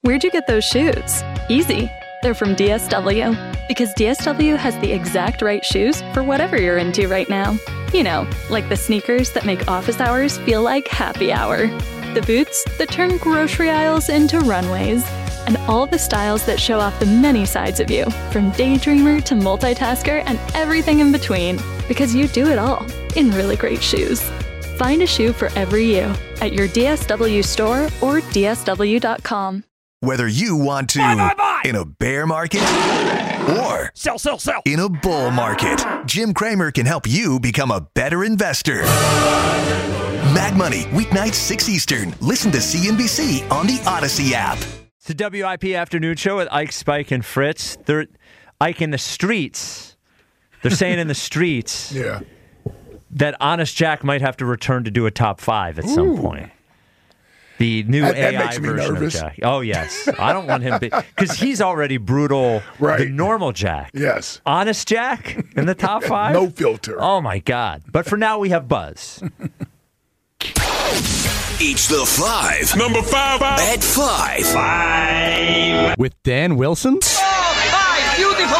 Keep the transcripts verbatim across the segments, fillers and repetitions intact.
Where'd you get those shoes? Easy. They're from D S W. Because D S W has the exact right shoes for whatever you're into right now. You know, like the sneakers that make office hours feel like happy hour. The boots that turn grocery aisles into runways. And all the styles that show off the many sides of you, from daydreamer to multitasker and everything in between. Because you do it all in really great shoes. Find a shoe for every you at your D S W store or D S W dot com. Whether you want to buy, buy, buy. in a bear market or sell, sell, sell. in a bull market, Jim Cramer can help you become a better investor. Mad Money, weeknights six Eastern. Listen to C N B C on the Odyssey app. It's the W I P Afternoon Show with Ike, Spike, and Fritz. They're Ike in the streets. They're saying in the streets yeah. that Honest Jack might have to return to do a top five at some Ooh. point. The new that, that A I makes me version nervous. of Jack. Oh, yes. I don't want him because he's already brutal. Right. The normal Jack. Yes. Honest Jack in the top five? No filter. Oh, my God. But for now, we have Buzz. Each the five. Number five. At five. Five. With Dan Wilson. Oh, five. Beautiful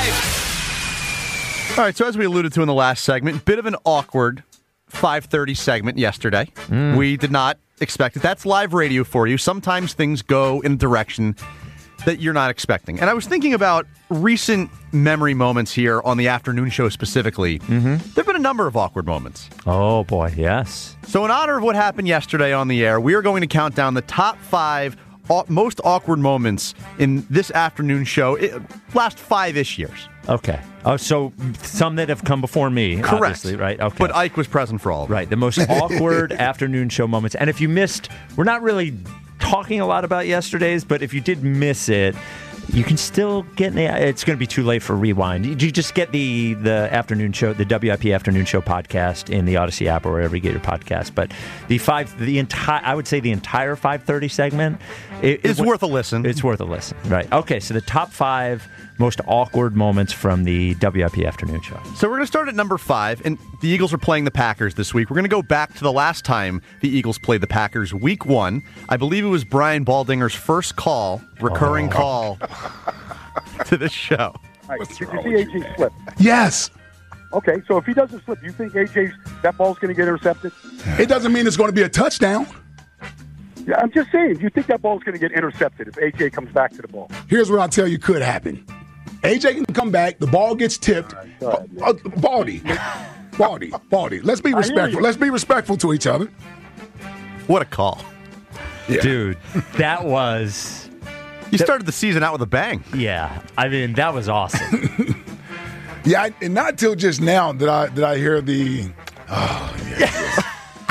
five. All right, so as we alluded to in the last segment, bit of an awkward five thirty segment yesterday. Mm. We did not expect it. That's live radio for you. Sometimes things go in a direction that you're not expecting. And I was thinking about recent memory moments here on the afternoon show specifically. Mm-hmm. There have been a number of awkward moments. Oh, boy, yes. So in honor of what happened yesterday on the air, we are going to count down the top five au- most awkward moments in this afternoon show, it, last five-ish years. Okay. Oh, so some that have come before me, Correct. Obviously, right? Okay. But Ike was present for all of them. Right, the most awkward afternoon show moments. And if you missed, we're not really talking a lot about yesterday's, but if you did miss it, you can still get the, it's going to be too late for rewind. You just get the the afternoon show, the W I P Afternoon Show podcast in the Odyssey app or wherever you get your podcast. But the five, the entire, I would say the entire five thirty segment it, is it, worth a listen. It's worth a listen, right? Okay, so the top five most awkward moments from the W I P Afternoon Show. So we're going to start at number five, and the Eagles are playing the Packers this week. We're going to go back to the last time the Eagles played the Packers, week one. I believe it was Brian Baldinger's first call, recurring oh. call to this show. Right. Did you see A J slip? Yes. Okay, so if he doesn't slip, you think A J, that ball's going to get intercepted? It doesn't mean it's going to be a touchdown. Yeah, I'm just saying, do you think that ball's going to get intercepted if A J comes back to the ball? Here's what I'll tell you could happen. A J can come back, the ball gets tipped. Right, ahead, uh, Baldy. Baldy. Baldy. Let's be respectful. Let's be respectful to each other. What a call. Yeah. Dude, that was... You started the season out with a bang. Yeah, I mean, that was awesome. yeah, I, and not till just now did I did I hear the... Oh, yeah.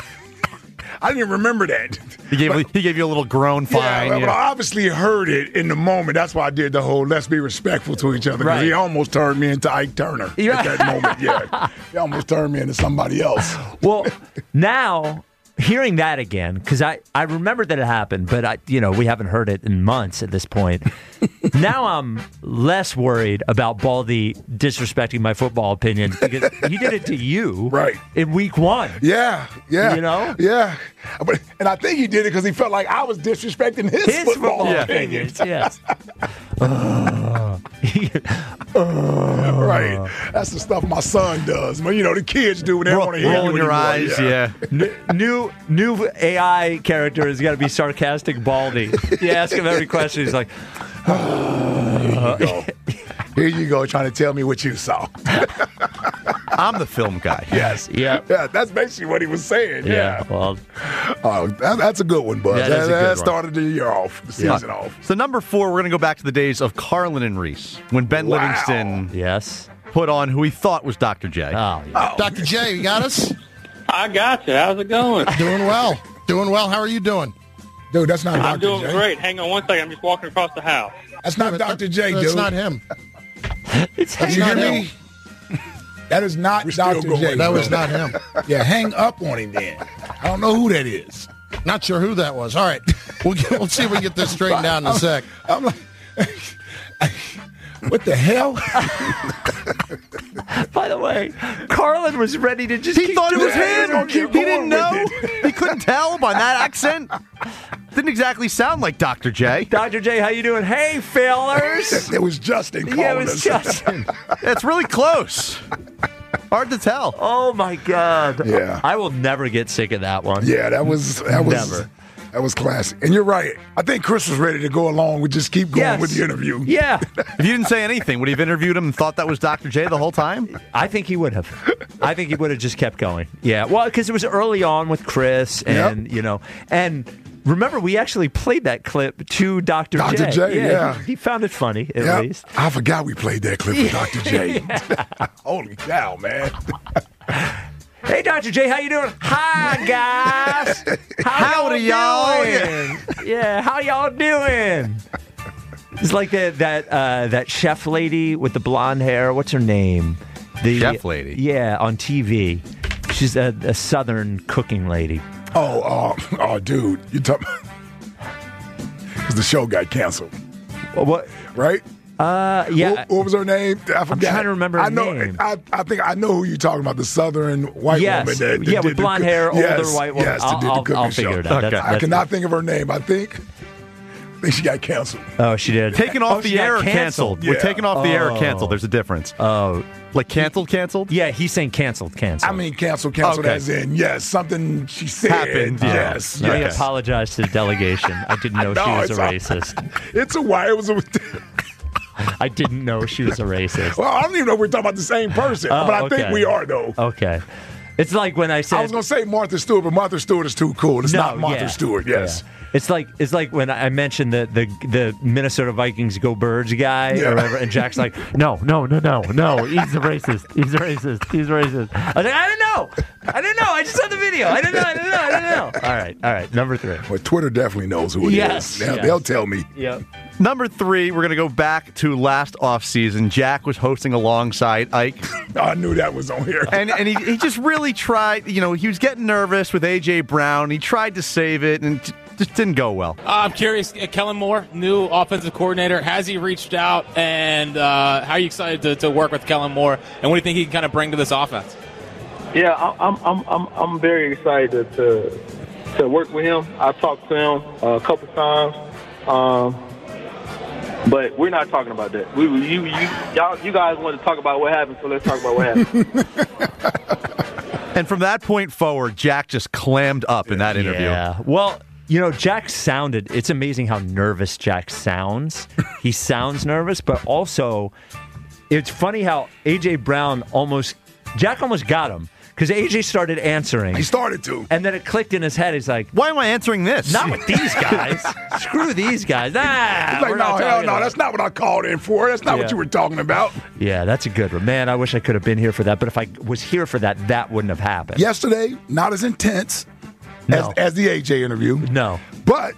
I didn't even remember that. He gave, but, he gave you a little groan fine. Yeah, yeah, but I obviously heard it in the moment. That's why I did the whole let's be respectful to each other. Right. He almost turned me into Ike Turner yeah. at that moment. Yeah, he almost turned me into somebody else. Well, now... hearing that again, because I, I remember that it happened, but I you know we haven't heard it in months at this point. Now I'm less worried about Baldy disrespecting my football opinions because he did it to you right in week one. Yeah, yeah, you know, yeah. But and I think he did it because he felt like I was disrespecting his, his football, football opinions. Yes. uh, uh, right. That's the stuff my son does. Well, you know the kids do when they want to hear rolling you your eyes. Yeah. yeah. New new A I character has got to be sarcastic Baldy. You ask him every question, he's like, uh, here you go. Here you go, trying to tell me what you saw. I'm the film guy. Yes. Yeah. Yeah. That's basically what he was saying. Yeah. yeah. Well. Oh, that, that's a good one, Buzz. That, that, that one. started the year off, the season yeah. off. So number four, we're going to go back to the days of Carlin and Reese when Ben wow. Livingston yes. put on who he thought was Doctor J. Oh, yeah. oh. Doctor J, you got us? I got you. How's it going? Doing well. Doing well. How are you doing? Dude, that's not Doctor I'm doing J. great. Hang on one second. I'm just walking across the house. That's not yeah, Doctor that, J, dude. That's not him. It's that's you not hear him. me? That is not Doctor J. That was not him. Yeah, hang up on him then. I don't know who that is. Not sure who that was. All right. We'll, get, we'll see if we can get this straightened out in a I'm, sec. I'm like, what the hell? By the way, Carlin was ready to just He keep thought it doing was him. Keep He didn't going know. with He couldn't tell by that accent. Didn't exactly sound like Doctor J. Doctor J, how you doing? Hey, failers. It was Justin calling Yeah, it was us. Justin. It's really close. Hard to tell. Oh, my God. Yeah. I will never get sick of that one. Yeah, that was that was Never. that was classic. And you're right. I think Chris was ready to go along with just keep going Yes. with the interview. Yeah. If you didn't say anything, would he have interviewed him and thought that was Doctor J the whole time? I think he would have. I think he would have just kept going. Yeah. Well, because it was early on with Chris and, Yep. you know, and remember, we actually played that clip to Doctor J. Doctor J, yeah. He, he found it funny, at Yep. least. I forgot we played that clip with Doctor J. Holy cow, man. Hey, Doctor J, how you doing? Hi, guys. How Howdy, y'all. doing? Yeah, how y'all doing? It's like that that uh, that chef lady with the blonde hair. What's her name? The Chef lady? Yeah, on T V. She's a, a southern cooking lady. Oh, uh, oh, dude, you talking? Because the show got canceled, Well, what? right? Uh, yeah. What, what was her name? I forgot. trying to remember her I know. name. I, I think I know who you're talking about. The southern white Yes. woman. That, that Yeah, did with the blonde cook- hair, older yes, white woman. Yes, that I'll- did the I'll- cooking I'll show. figure it out. That's- I that's cannot good. think of her name. I think. I think she got canceled. Oh, she did. Taken off Oh, she the got air or canceled? Yeah. We're taking off the air or Oh. canceled. There's a difference. Oh, Like canceled, canceled? yeah. He's saying canceled, canceled. I mean, canceled, canceled Okay. as in yes, something she said. Happened, yeah. Yes, Let me yes. apologize to the delegation. I didn't know No, she was it's a all- racist. It's a why. It was a. I didn't know she was a racist. Well, I don't even know if we're talking about the same person, Oh, but I okay. think we are though. Okay. It's like when I said I was gonna say Martha Stewart, but Martha Stewart is too cool. It's no, not Martha yeah. Stewart. Yes. Yeah. It's like it's like when I mentioned the the, the Minnesota Vikings go Birds guy Yeah. or whatever, and Jack's like, no, no, no, no, no, he's a racist. He's a racist. He's racist. I was like, I didn't know. I didn't know. I just saw the video. I didn't know. I didn't know. I didn't know. All right, all right. Number three. Well, Twitter definitely knows who it is. Yes, They'll, yes. they'll tell me. Yep. Number three, we're going to go back to last offseason. Jack was hosting alongside Ike. Oh, I knew that was on here. And and he, he just really tried, you know, he was getting nervous with A J Brown. He tried to save it and it just didn't go well. Uh, I'm curious, uh, Kellen Moore, new offensive coordinator, has he reached out? And uh, how are you excited to, to work with Kellen Moore? And what do you think he can kind of bring to this offense? Yeah, I'm I'm I'm I'm very excited to to work with him. I talked to him a couple times, um, but we're not talking about that. We you you y'all you guys want to talk about what happened, so let's talk about what happened. And from that point forward, Jack just clammed up in that interview. Yeah. Well, you know, Jack sounded, it's amazing how nervous Jack sounds. He sounds nervous, but also it's funny how A J Brown almost, Jack almost got him because A J started answering. He started to. And then it clicked in his head. He's like, why am I answering this? Not with these guys. Screw these guys. Nah, He's like, we're no, not hell talking no, about that's not what I called in for. That's not Yeah. what you were talking about. Yeah, that's a good one. Man, I wish I could have been here for that. But if I was here for that, that wouldn't have happened. Yesterday, not as intense No. as, as the A J interview. No. But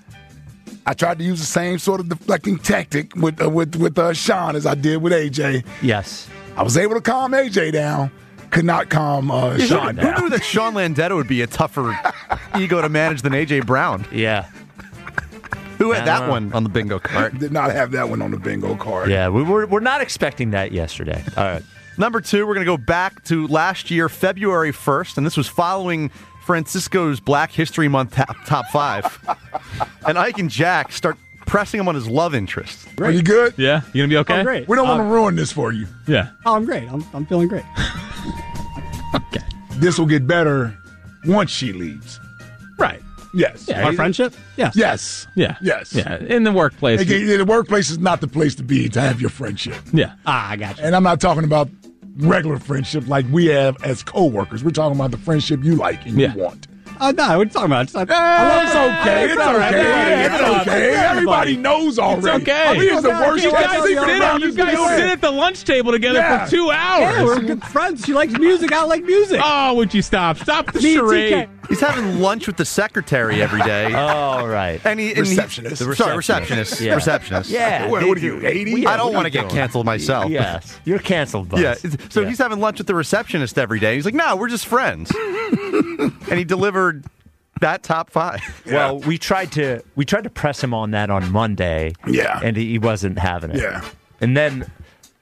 I tried to use the same sort of deflecting tactic with uh, with with uh, Sean as I did with A J. Yes. I was able to calm A J down. Could not calm uh, Who, Sean who down. knew that Sean Landetta would be a tougher ego to manage than A J Brown? Yeah. Who had I that don't know. one on the bingo card? Did not have that one on the bingo card. Yeah, we were, we're not expecting that yesterday. All right. Number two, we're going to go back to last year, February first, and this was following Francisco's Black History Month top, top five. And Ike and Jack start pressing him on his love interest. Are you good? Yeah, you gonna be okay? Oh, great. We don't want to Um, ruin this for you. Yeah. Oh, I'm great. I'm, I'm feeling great. Okay. This will get better once she leaves. Right. Yes. Yeah, Our friendship? Yes. Yes. Yeah. Yes. Yeah. In the workplace. Again, the workplace is not the place to be to have your friendship. Yeah. Ah, I got you. And I'm not talking about regular friendship like we have as coworkers. We're talking about the friendship you like and Yeah. you want. Oh, no, what are you talking about? It's, not, Eh, it's okay. It's all right. okay. Yeah, It's yeah, okay. yeah. Everybody knows already. okay. We are the worst You guys guys, sleeping sit, around you this guys building. sit at the lunch table together Yeah. for two hours. Yeah, we're good friends. She likes music. I like music. Oh, would you stop? Stop the Me and charade. T K. He's having lunch with the secretary every day. All right. And he, and he- Receptionist. sorry, receptionist. receptionist. Yeah. Receptionist. Yeah. What, what are you, eighty? I don't want to get canceled myself. Yes. You're canceled, Buzz. Yeah. So Yeah. he's having lunch with the receptionist every day. He's like, no, we're just friends. And he delivered that top five. Well, we tried to we tried to press him on that on Monday. Yeah. And he, he wasn't having it. Yeah. And then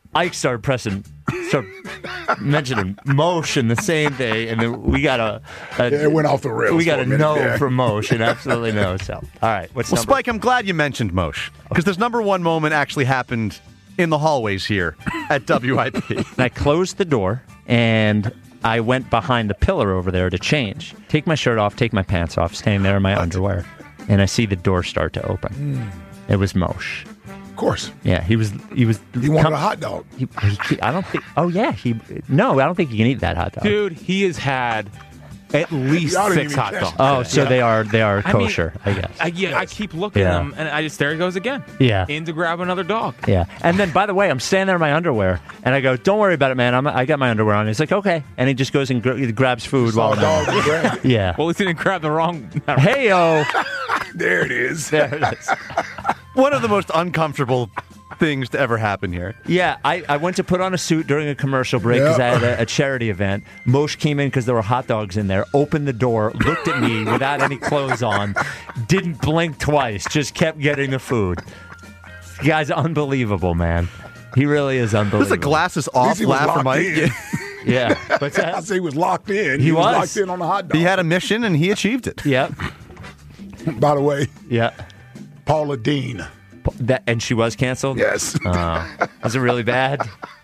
Ike started pressing, started mentioning Moshe in the same day, and then we got a, a yeah, it went off the rails. We got a, a minute, no yeah. from Moshe, and absolutely no. So, all right, what's well, number? Spike? I'm glad you mentioned Moshe because this number one moment actually happened in the hallways here at W I P. And I closed the door and I went behind the pillar over there to change. Take my shirt off, take my pants off, standing there in my underwear, and I see the door start to open. Mm. It was Moshe. Of course. Yeah, he was. He was. He wanted a hot dog. He, he, I don't think. Oh yeah, he. No, I don't think you can eat that hot dog. Dude, he has had at least Y'all didn't six even hot catch dogs. Oh, so Yeah. they are. They are I mean, kosher, I, guess. I, yeah, I keep looking Yeah. at him, and I just there he goes again. Yeah. In to grab another dog. Yeah, and then by the way, I'm standing there in my underwear, and I go, "Don't worry about it, man. I'm, I got my underwear on." He's like, "Okay," and he just goes and gr- grabs food while I'm dog and there. grabbed it. Yeah. Well, at least he didn't grab the wrong. Hey yo, There it is. there it is. One of the most uncomfortable things to ever happen here. Yeah, I, I went to put on a suit during a commercial break because Yeah. I had a, a charity event. Moshe came in because there were hot dogs in there, opened the door, looked at me without any clothes on, didn't blink twice, just kept getting the food. The guy's unbelievable, man. He really is unbelievable. This is a glasses At off least he was laugh for locked Mike. in. Yeah. What's I that? say he was locked in. He was. was. locked in on the hot dog. He had a mission and he achieved it. Yep. By the way, Yeah. Paula Dean. That, and she was canceled? Yes. Uh, was it really bad?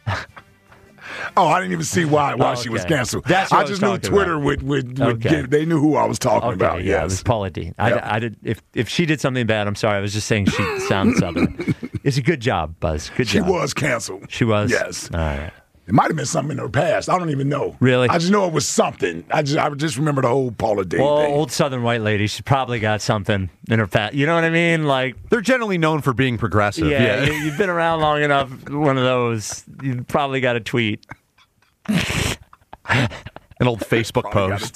Oh, I didn't even see why why Oh, she was okay. canceled. That's what I I was just knew talking Twitter about. would would, would Okay. give, they knew who I was talking Okay, about. yeah, yes. it was Paula Dean. I, Yep. I did. If if she did something bad, I'm sorry. I was just saying she sounds southern. It's a good job, Buzz. Good She job. was canceled. She was. Yes. All right. It might have been something in her past. I don't even know. Really? I just know it was something. I just I just remember the whole Paula Dean Well, thing. old Southern white lady. She probably got something in her past. You know what I mean? Like, They're generally known for being progressive. yeah, Yeah. You, you've been around long enough. One of those. You probably got a tweet. An old Facebook Probably got a post.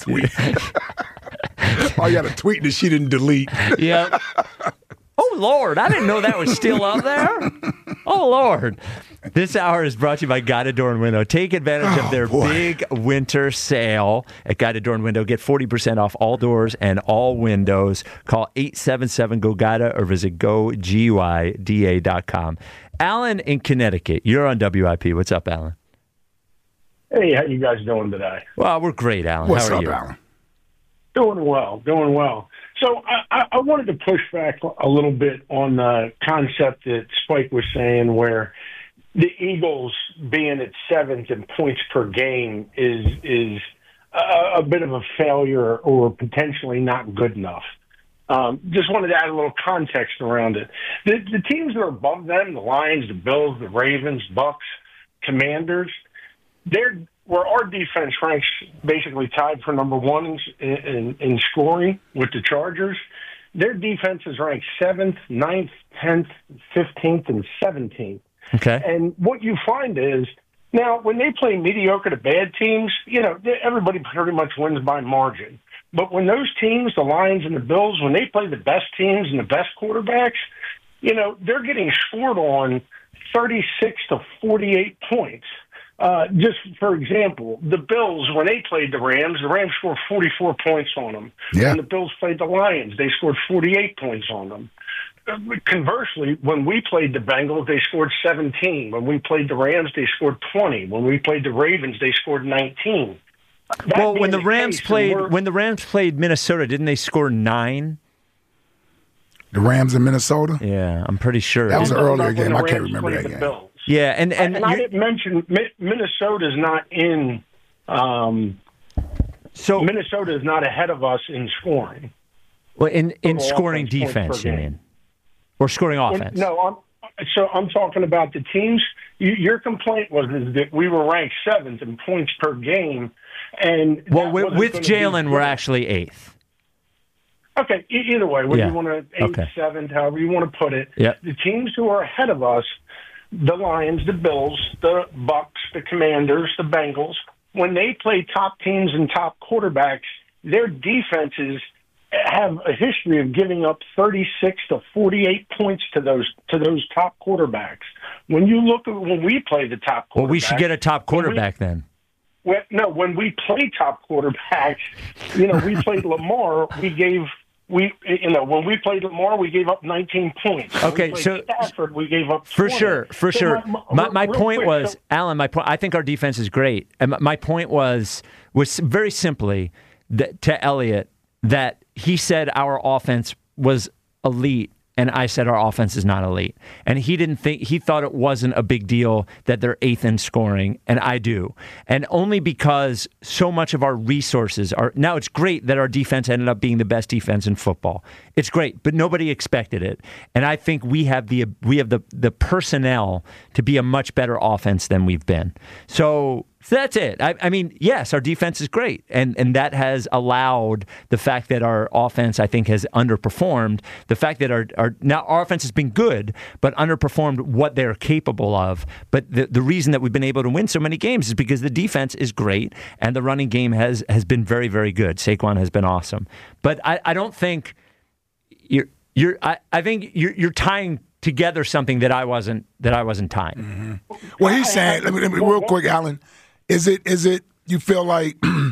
tweet. I got a tweet that she didn't delete. Yep. Oh Lord, I didn't know that was still up there. Oh Lord. This hour is brought to you by Guided Door and Window. Take advantage Oh, of their boy. big winter sale at Guided Door and Window. Get forty percent off all doors and all windows. Call eight seven seven, G O G U I D A or visit go gyda dot com. Alan in Connecticut, you're on W I P. What's up, Alan? Hey, how you guys doing today? Well, we're great, Alan. What's How are up, you? Alan? Doing well, doing well. So I, I, I wanted to push back a little bit on the concept that Spike was saying where the Eagles being at seventh in points per game is is a, a bit of a failure or potentially not good enough. Um, just wanted to add a little context around it. The, the teams that are above them, the Lions, the Bills, the Ravens, Bucks, Commanders, they're where our defense ranks basically tied for number one in, in, in scoring with the Chargers. Their defense is ranked seventh, ninth, tenth, fifteenth, and seventeenth. Okay. And what you find is, now, when they play mediocre to bad teams, you know, they- everybody pretty much wins by margin. But when those teams, the Lions and the Bills, when they play the best teams and the best quarterbacks, you know, they're getting scored on thirty-six to forty-eight points. Uh, just for example, the Bills, when they played the Rams, the Rams scored forty-four points on them. Yeah. When the Bills played the Lions, they scored forty-eight points on them. Uh, Conversely, when we played the Bengals, they scored seventeen. When we played the Rams, they scored twenty. When we played the Ravens, they scored nineteen. That Well, when being the Rams case, played we're- when the Rams played Minnesota, didn't they score nine? The Rams in Minnesota? Yeah, I'm pretty sure. That was an I'm talking earlier about when game. the I can't Rams remember played that the game. Bills. Yeah, and and, And I you- didn't mention Mi- Minnesota's not in. Um, so Minnesota is not ahead of us in scoring. well, in in Total scoring offense points defense, per you game. mean, or scoring Well, offense? No, I'm, so I'm talking about the teams. You, your complaint was is that we were ranked seventh in points per game, and Well, that with, wasn't with gonna be Jalen, we're good. actually eighth. Okay, e- either way, whether Yeah. you want to eighth, Okay. seventh, however you want to put it. Yep. The teams who are ahead of us, the Lions, the Bills, the Bucks, the Commanders, the Bengals, when they play top teams and top quarterbacks, their defenses have a history of giving up thirty-six to forty-eight points to those to those top quarterbacks. When you look at when we play the top quarterbacks, Well, we should get a top when we- quarterback then. Well, no, when we play top quarterbacks, you know, we played Lamar. We gave we, you know, when we played Lamar, we gave up nineteen points. When Okay, we played so Stafford, we gave up for twenty. sure, for So sure. My, My, my real point quick, was, so- Alan. My point. I think our defense is great, and my- my point was was very simply that, to Elliot, that he said our offense was elite. And I said our offense is not elite. And he didn't think, he thought it wasn't a big deal that they're eighth in scoring, and I do. And only because so much of our resources are, now it's great that our defense ended up being the best defense in football. It's great, but nobody expected it. And I think we have the we have the the personnel to be a much better offense than we've been. So So that's it. I, I mean, yes, our defense is great, and, and that has allowed the fact that our offense, I think, has underperformed. The fact that our, our now our offense has been good, but underperformed what they're capable of. But the, the reason that we've been able to win so many games is because the defense is great, and the running game has, has been very, very good. Saquon has been awesome. But I, I don't think you're you're. I, I think you're you're tying together something that I wasn't that I wasn't tying. Mm-hmm. Well, he's saying, let me, let me real quick, Alan. Is it is it you feel like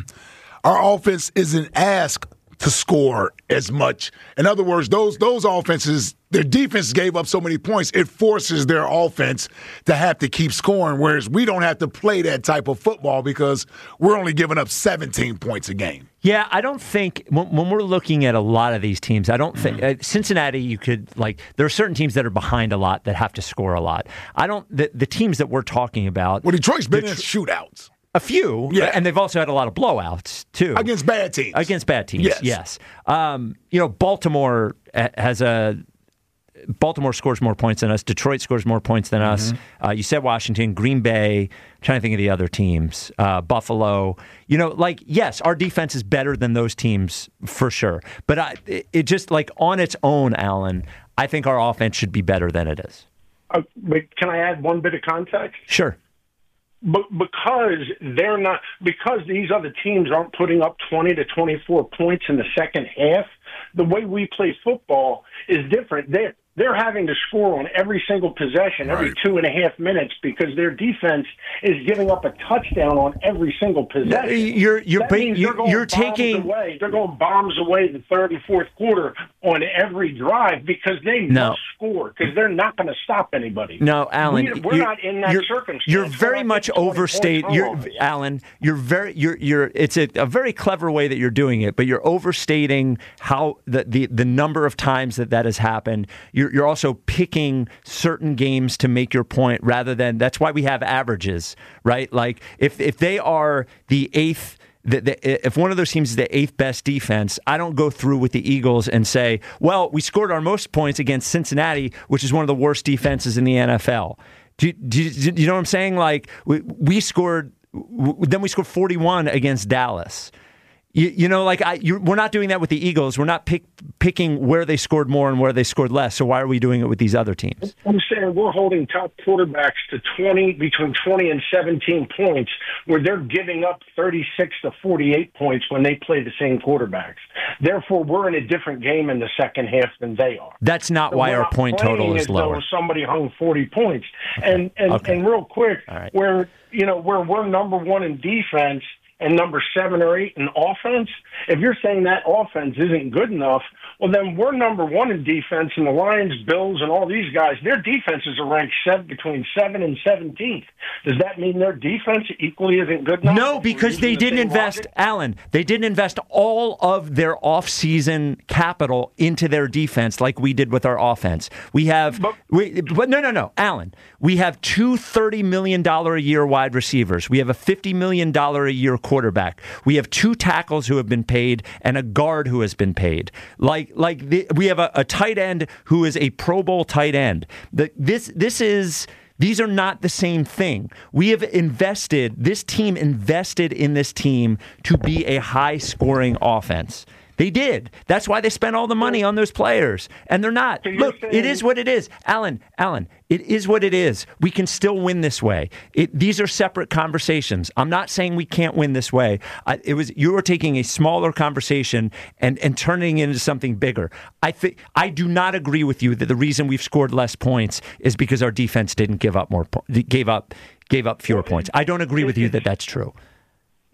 our offense isn't asked to score as much? In other words, those those offenses, their defense gave up so many points, it forces their offense to have to keep scoring, whereas we don't have to play that type of football because we're only giving up seventeen points a game. Yeah, I don't think when, when we're looking at a lot of these teams, I don't think uh, Cincinnati. You could like there are certain teams that are behind a lot that have to score a lot. I don't the, the teams that we're talking about. Well, Detroit's been Detro- in shootouts. A few, yeah, and they've also had a lot of blowouts too against bad teams. Against bad teams, yes. yes. Um, you know, Baltimore has a. Baltimore scores more points than us. Detroit scores more points than us. Mm-hmm. Uh, you said Washington, Green Bay. I'm trying to think of the other teams. Uh, Buffalo. You know, like yes, our defense is better than those teams for sure. But I, it, it just like on its own, Alan, I think our offense should be better than it is. Uh, but can I add one bit of context? Sure. But because they're not, because these other teams aren't putting up twenty to twenty-four points in the second half, the way we play football is different. They're, they're having to score on every single possession, every right. two and a half minutes, because their defense is giving up a touchdown on every single possession. You're you're that ba- means you're, they're going you're bombs taking away. They're going bombs away in the third and fourth quarter on every drive because they no. must score because they're not going to stop anybody. No, Alan, we, we're not in that you're, circumstance. You're very much overstate. You're, Alan, you're very you're you're. It's a, a very clever way that you're doing it, but you're overstating how the the, the number of times that that has happened. You're you're also picking certain games to make your point rather than. That's why we have averages, right? Like if if they are the eighth. The, the, if one of those teams is the eighth best defense, I don't go through with the Eagles and say, well, we scored our most points against Cincinnati, which is one of the worst defenses in the N F L. Do, do, do you know what I'm saying? Like, we, we scored, then we scored forty-one against Dallas. You, you know, like I, you, we're not doing that with the Eagles. We're not pick, picking where they scored more and where they scored less. So why are we doing it with these other teams? I'm saying we're holding top quarterbacks to twenty, between twenty and seventeen points, where they're giving up thirty-six to forty-eight points when they play the same quarterbacks. Therefore, we're in a different game in the second half than they are. That's not so why our not point total is as lower. Though somebody hung forty points, and and, Okay. and real quick, right. where you know where we're number one in defense and number seven or eight in offense, if you're saying that offense isn't good enough, well, then we're number one in defense, and the Lions, Bills, and all these guys, their defenses are ranked seven, between seven and seventeenth. Does that mean their defense equally isn't good enough? No, because they the didn't same invest, logic? Alan, they didn't invest all of their off-season capital into their defense like we did with our offense. We have, but, we, but no, no, no, Alan, we have two thirty million dollars a year wide receivers. We have a fifty million dollars a year quarterback. We have two tackles who have been paid and a guard who has been paid. Like, like the, we have a, a tight end who is a Pro Bowl tight end. The, this, this is. These are not the same thing. We have invested, this team invested in this team to be a high-scoring offense. They did. That's why they spent all the money on those players. And they're not. So Look, saying- it is what it is. Alan, Alan, it is what it is. We can still win this way. It, these are separate conversations. I'm not saying we can't win this way. I, it was you were taking a smaller conversation and, and turning it into something bigger. I think I do not agree with you that the reason we've scored less points is because our defense didn't give up more po- gave up gave up fewer points. I don't agree with you that that's true.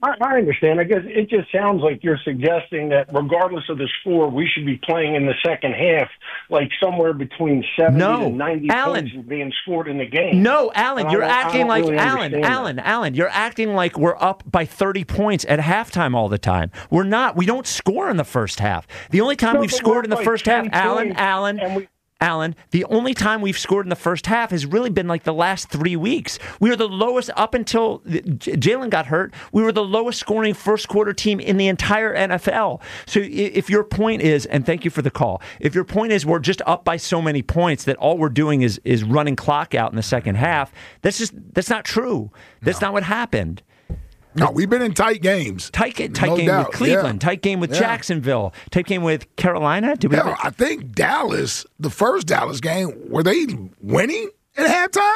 I, I understand. I guess it just sounds like you're suggesting that regardless of the score, we should be playing in the second half like somewhere between seventy No, to ninety Alan. points being scored in the game. No, Alan, And you're I don't- I acting don't like really Alan, understand that. Alan, Alan. You're acting like we're up by thirty points at halftime all the time. We're not. We don't score in the first half. The only time No, we've but scored we're in the up by first half, ten Alan, points, Alan, and we- Alan, the only time we've scored in the first half has really been like the last three weeks. We were the lowest up until J- Jalen got hurt. We were the lowest scoring first quarter team in the entire N F L. So i- if your point is, and thank you for the call, if your point is we're just up by so many points that all we're doing is is running clock out in the second half, that's just that's not true. That's not what happened. No, we've been in tight games. Tight, tight No game doubt, with Cleveland, yeah. tight game with Yeah. Jacksonville, tight game with Carolina. Did we? Hell, I think Dallas, the first Dallas game, were they winning at halftime?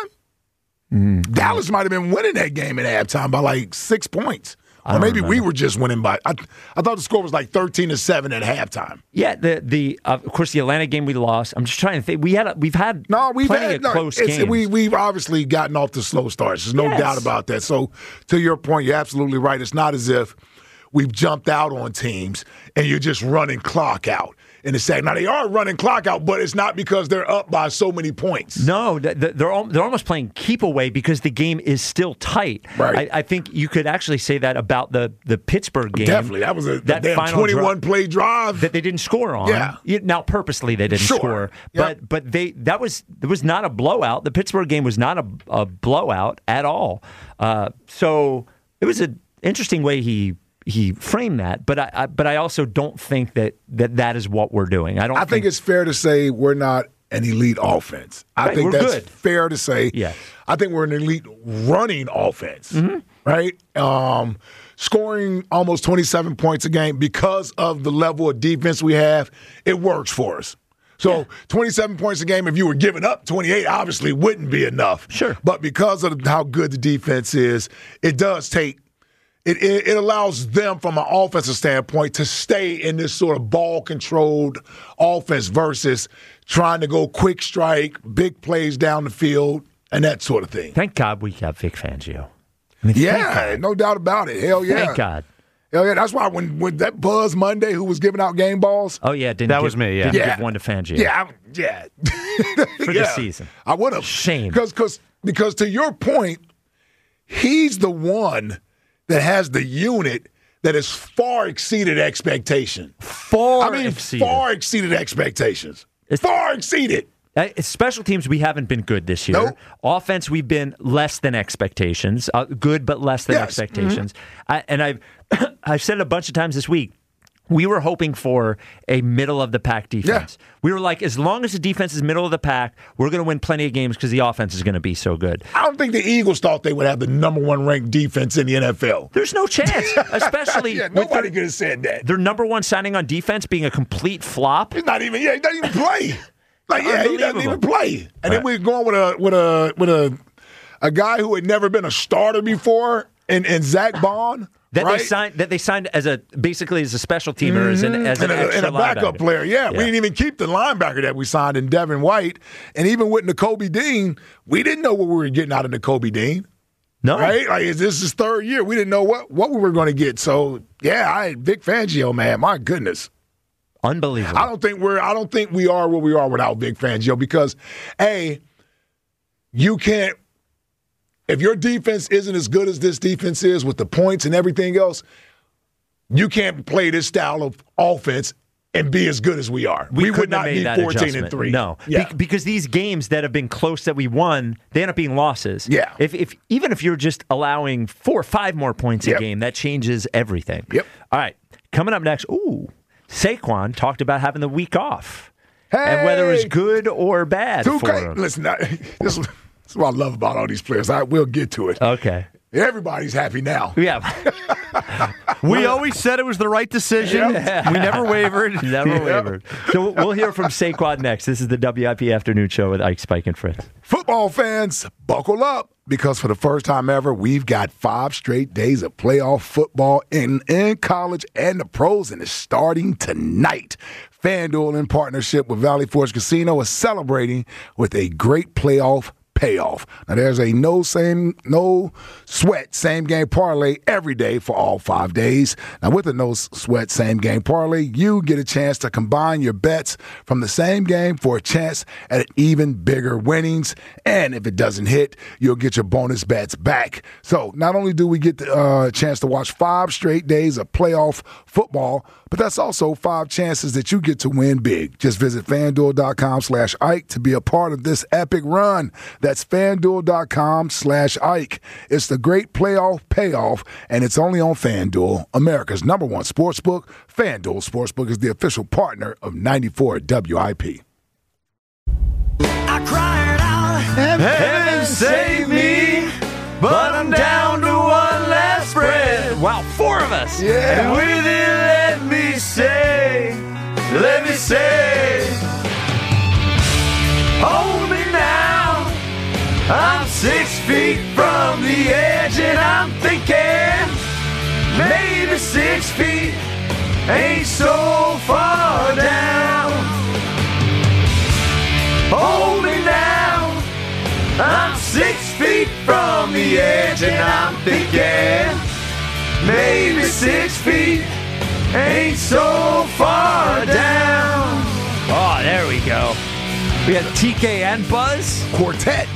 Mm. Dallas might have been winning that game at halftime by like six points. I Or don't maybe we remember. were just winning by. I, I thought the score was like thirteen to seven at halftime. Yeah, the the uh, of course the Atlanta game we lost. I'm just trying to think. We had a, we've had No, we've plenty had of no, close it's- games. We we've obviously gotten off the slow starts. There's no Yes. doubt about that. So to your point, you're absolutely right. It's not as if we've jumped out on teams and you're just running clock out in the second. Now they are running clock out, but it's not because they're up by so many points. No, th- th- they're al- they're almost playing keep away because the game is still tight. Right. I, I think you could actually say that about the, the Pittsburgh game. Definitely, that was a that damn final twenty-one dri- play drive that they didn't score on. Yeah. You- Now purposely they didn't Sure. score, Yep. but but they that was it was not a blowout. The Pittsburgh game was not a, a blowout at all. Uh, so it was an interesting way he. He framed that, but I, I but I also don't think that, that that is what we're doing. I don't. I think it's fair to say we're not an elite offense. I Right, think we're that's good. fair to say. Yeah. I think we're an elite running offense, Mm-hmm. right? Um, scoring almost twenty-seven points a game because of the level of defense we have, it works for us. So twenty-seven points a game, if you were giving up twenty-eight, obviously wouldn't be enough. Sure. But because of how good the defense is, it does take It, it it allows them, from an offensive standpoint, to stay in this sort of ball-controlled offense versus trying to go quick strike, big plays down the field, and that sort of thing. Thank God we got Vic Fangio. I mean, thank Yeah, God. no doubt about it. Hell yeah. Thank God. Hell yeah. That's why when, when that Buzz Monday, who was giving out game balls, Oh yeah, didn't That give- was me, yeah. didn't Yeah. give one to Fangio. yeah, I, yeah. For Yeah. the season. I would have. Shame. Because, because, because to your point, he's the one that has the unit that has far exceeded expectation. Far I mean, exceeded. far exceeded expectations. It's- far exceeded. Uh, special teams, we haven't been good this year. Nope. Offense, we've been less than expectations. Uh, good, but less than Yes. expectations. I, and I've I've said it a bunch of times this week. We were hoping for a middle of the pack defense. We were like, as long as the defense is middle of the pack, we're going to win plenty of games because the offense is going to be so good. I don't think the Eagles thought they would have the number one ranked defense in the N F L. There's no chance, especially yeah, with nobody their, could have said that. their number one signing on defense being a complete flop. He's not even. Yeah, he doesn't even play. Like, yeah, he doesn't even Unbelievable. play. And then we're going with a with a with a a guy who had never been a starter before, and and Zach Bond. That right? they signed, that they signed as a basically as a special teamer, as an as an and, a, extra and a backup linebacker. player. Yeah, we Yeah. didn't even keep the linebacker that we signed in Devin White. And even with N'Kobe Dean, we didn't know what we were getting out of N'Kobe Dean. No, Right? Like, this is his third year. We didn't know what, what we were going to get. So, yeah, I Vic Fangio, man, my goodness. Unbelievable. I don't think we're I don't think we are where we are without Vic Fangio because, A, you can't if your defense isn't as good as this defense is with the points and everything else, you can't play this style of offense and be as good as we are. We, couldn't would have not made be that fourteen adjustment. and three. No, Yeah. Be- because these games that have been close that we won, they end up being losses. Yeah. If if even if you're just allowing four or five more points Yep. a game, that changes everything. Yep. All right, coming up next. Ooh, Saquon talked about having the week off and whether it was Hey! good or bad Two for K. him. Listen, I, this, is, this is what I love about all these players. I will get to it. Okay. Everybody's happy now. Yeah. We always said it was the right decision. Yeah. We never wavered. Never Yeah. wavered. So we'll hear from Saquon next. This is the W I P Afternoon Show with Ike, Spike, and Fritz. Football fans, buckle up because for the first time ever, we've got five straight days of playoff football in, in college and the pros, and it's starting tonight. FanDuel, in partnership with Valley Forge Casino, is celebrating with a great playoff payoff. Now, there's a no same no sweat same game parlay every day for all five days. Now, with a no sweat same game parlay, you get a chance to combine your bets from the same game for a chance at an even bigger winnings. And if it doesn't hit, you'll get your bonus bets back. So not only do we get the uh, chance to watch five straight days of playoff football, but that's also five chances that you get to win big. Just visit FanDuel.com slash Ike to be a part of this epic run. That's FanDuel.com slash Ike. It's the great playoff payoff, and it's only on FanDuel, America's number one sportsbook. FanDuel Sportsbook is the official partner of ninety-four W I P. I cried out, Heaven save me, but I'm down to one last spread. Wow, four of us. Yeah. And with it, let me say, let me say, hold me now. I'm six feet from the edge, and I'm thinking maybe six feet ain't so far down. Hold me now. I'm six feet from the edge, and I'm thinking maybe six feet ain't so far down. Oh, there we go. We got T K and Buzz. Quartet.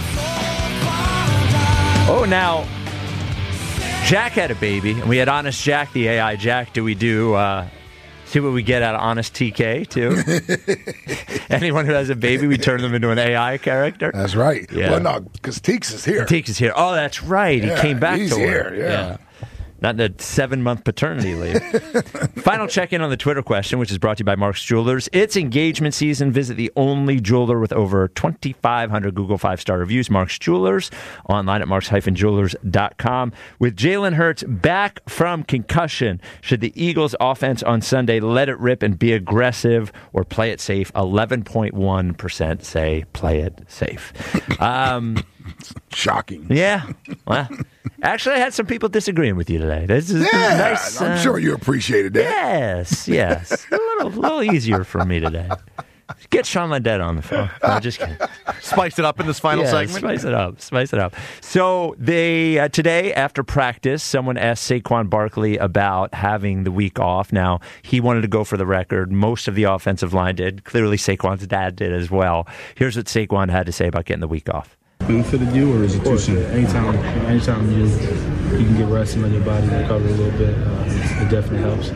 Oh, now, Jack had a baby, and we had Honest Jack, the A I Jack. Do we do, uh, see what we get out of Honest T K, too? Anyone who has a baby, we turn them into an A I character. That's right. Yeah. Well, no, because Teeks is here. Teeks is here. Oh, that's right. Yeah, he came back he's to here, work. yeah. Not the seven-month paternity leave. Final check-in on the Twitter question, which is brought to you by Mark's Jewelers. It's engagement season. Visit the only jeweler with over twenty-five hundred Google five-star reviews, Mark's Jewelers, online at marks dash jewelers dot com. With Jalen Hurts back from concussion, should the Eagles' offense on Sunday let it rip and be aggressive or play it safe? eleven point one percent say play it safe. Um, Shocking. Yeah. Well, actually, I had some people disagreeing with you today. This is Yeah, nice. I'm uh, sure you appreciated that. Yes, yes. A little, little easier for me today. Get Sean Landette on the phone. No, just kidding. Spice it up in this final Yeah, segment. Spice it up. Spice it up. So they uh, today after practice, someone asked Saquon Barkley about having the week off. Now he wanted to go for the record. Most of the offensive line did. Clearly, Saquon's dad did as well. Here's what Saquon had to say about getting the week off. Benefited you, or is it too soon? Anytime, anytime you you can get rest and let your body recover a little bit, uh, it, it definitely helps.